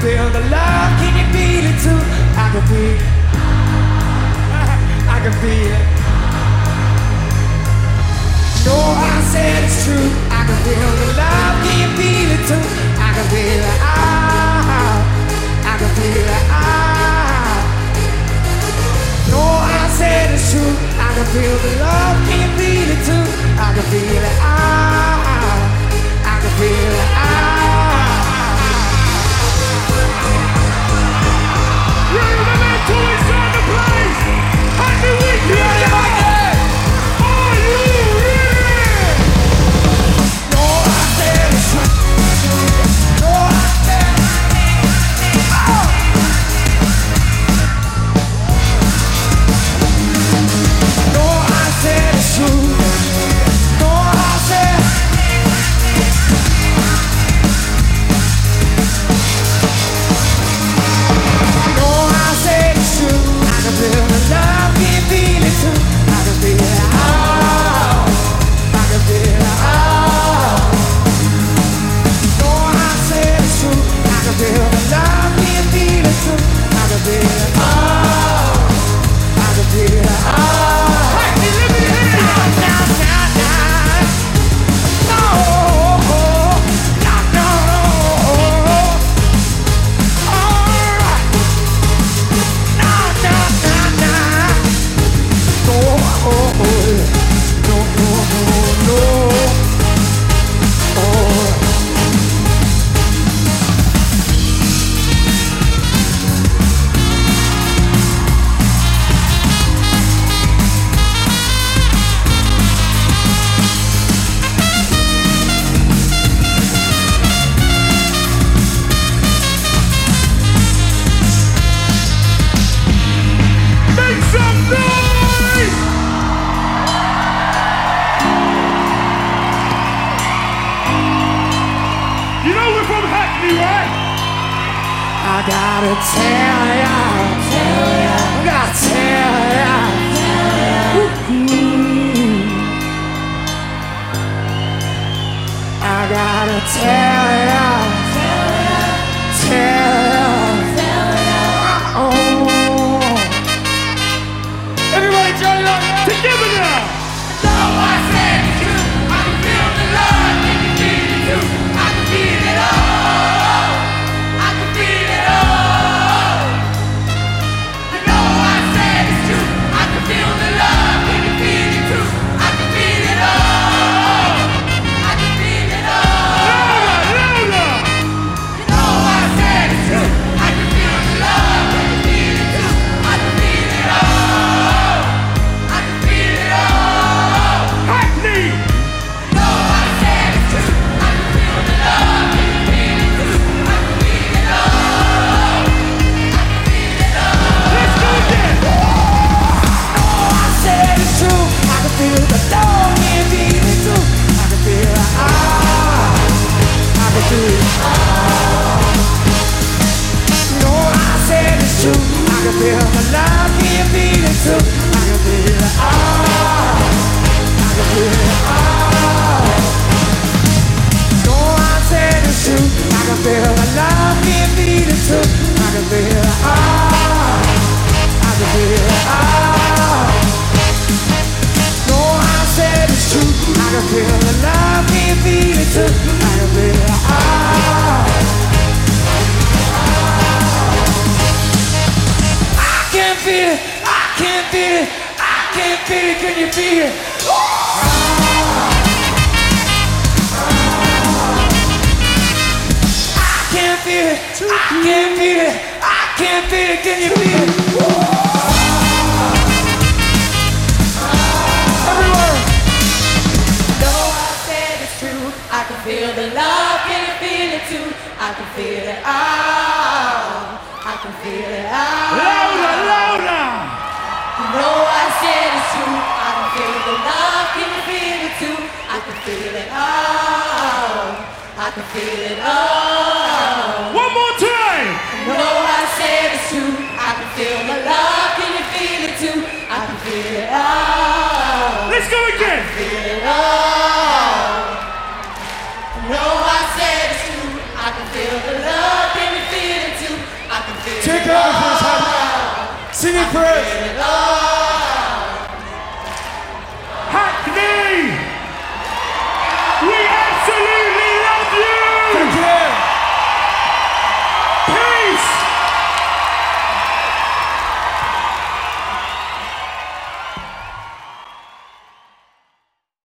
feel the love, can you feel it too? I can feel it. I can feel it. No, I said it's true. I can feel the love, can you feel it too? I can feel it. I can feel it. No, I said it's true. I can feel the love, can you feel it too? I can feel it. I can feel it. Ready to make toys on the place. Happy weekend. Are you ready? No, I said it's true. No, I said no, I said it's true. No, I said. No, I said it's true. I can feel the love, can you feel it too? I can feel it. I can feel it. No, I said it's true. I can feel the love, can you feel it too? I can feel it. I can feel it. Hey, let me hear you. Make some noise! You know we're from Hackney, right? I gotta tell ya, I gotta tell ya, I gotta tell ya, oh. Everybody join up, Together now! no, I said it's true. I can feel the love, can you feel it too? I can feel it all. I can feel it all. You know I said it's true. I can feel the love, can you feel it too? I can feel it all. I can feel it all. Louder, louder! You know I said it's true. I can feel the love, can you feel it too? I can feel it all. I can feel it all. Hackney! No, I said it's true. I can feel the love, can you feel it too? I can feel it all. I can feel it all. Let's go again! No, I said it's true. I can feel the love, can you feel it too? I can feel it all. I can feel it all. No, I said it's true. I can feel the love, can you feel it too? I can feel it all. I can feel it all. No, I said it's true. I can feel the love, can you feel it too? I can feel it all. I can feel it all. No, I said it's true. I can feel the love, can you feel it too? I can feel it all. I can feel it. I can feel it. I can feel it. Can you feel it? I can feel it. I can feel it. I can feel it. Can you feel it? Everywhere. No, I said it's true. I can feel the love. Can you feel it too? I can feel it all. I can feel it all. Louder, louder! No, I said it's true. I can feel the love. Can you feel it too? I can feel it all. I can feel it all. One more time! No, I said it's true. I can feel the love. Can you feel it too? I can feel it all. Let's go again! Feel it all. No, I said it's true. I can feel the love. Can you feel it Take over for us, honey. Sing it for us.